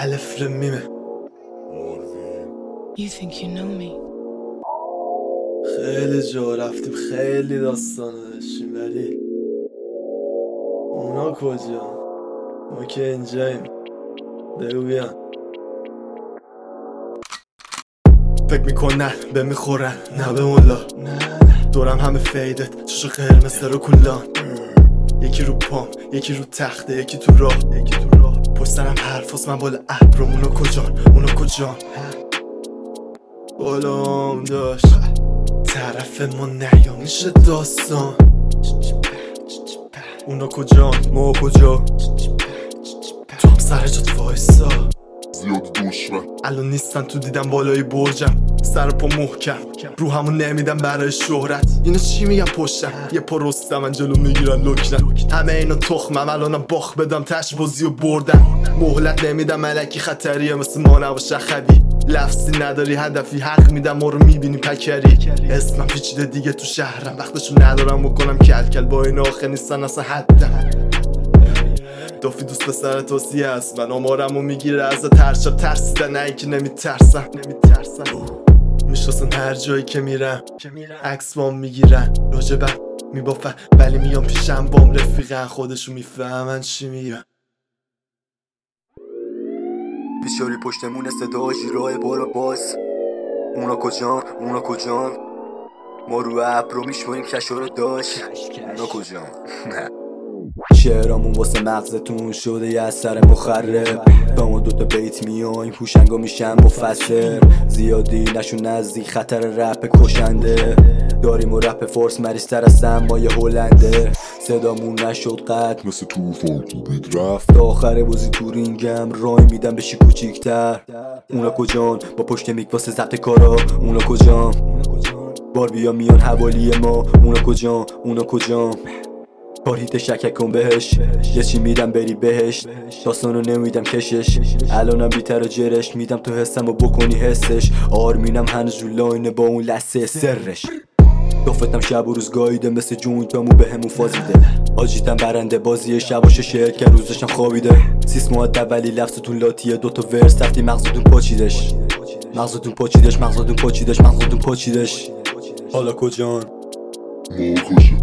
الف ر میمه. You think you know me? خیلی جا رفتیم، خیلی داستانو داشتیم، ولی اونا کجا؟ ما که اینجاییم. بگو بیان. فکر میکنن به میخورن نه به مولا، دورم همه فیدت چشو قرمز رو کلان. یکی رو پام، یکی رو تخته، یکی تو راه. پشت سرم حرفاست، من بالا ابرم. اونا کجان؟ اونا کجان؟ بالام داشت طرف ما نیا میشه داستان. اونا کجان؟ ما کجا؟ تو هم سر جات وایسا. زیاد دشمن الان نیستن تو، دیدم بالای برجم، سر پا محکم، رو همون نمیدم برای شهرت. اینا چی میگن پشتم؟ یه پا رستم من جلو میگیرن لکنم. همه اینا تخمم، الانم باخ بدم تش بازی و بردم. مهلت نمیدم ملکی خطریه مثل ما نباشه خبی. لفظی نداری هدفی حق میدم ما رو میبینی پکری. اسمم پیچیده دیگه تو شهرم، وقتشو ندارم بکنم کل با این آخه نیستن اصلا حدم. دافی دوست پسر توصیه است، من آمارمو میگیره از ترشا. ترسیدن نه اینکه نمیترسم. میشناسن هر جایی که میرم، عکس بام میگیرن راجبم میبافن، ولی میام پیشم بام رفیقن، خودشو میفهمن چی میگن. بیچاری پشتمون صدا جیرای بالا باز. اونا کجان؟ اونا کجان؟ ما رو ابر رو میشماریم کشا رو داشت. اونا کجان؟ شعرامون واسه مغزتون شده یه اثر مخرب. با ما دوتا بیت میایم هوشنگا میشن مفسر. زیادی نشون نزدیک خطر رپ کشنده. داریم و رپ فورس مریض‌تر از سمای هلنده. صدامون نشد قد مثل توفان تو بیت رفت. تا آخر بازی تو رینگم رای میدم بشی کوچیکتر. اونا کجان؟ با پشت میک واسه ضبط کارا. اونا کجان؟ بار بیا میان حوالی ما. اونا کجان؟ اونا کجان؟ پارهیت شکک کن بهش، یه چی میدم بری بهش. داستانو نمیدم کشش، الانم بیتر و جرش میدم تو حسم و بکنی حسش. آرمینم هنوز رو لاینه با اون لسه سرش. دفتم شب و روز گاییده مثل جوینتامو به همون فازیده. آجیتم برنده بازی شباشه شعر که روزشم خوابیده. سیسمات ولی لفظتون لاتیه، دوتا ورس تفتی مغزتون پاچیدش. مغزتون پاچیدش. حالا کجان؟ ما کجا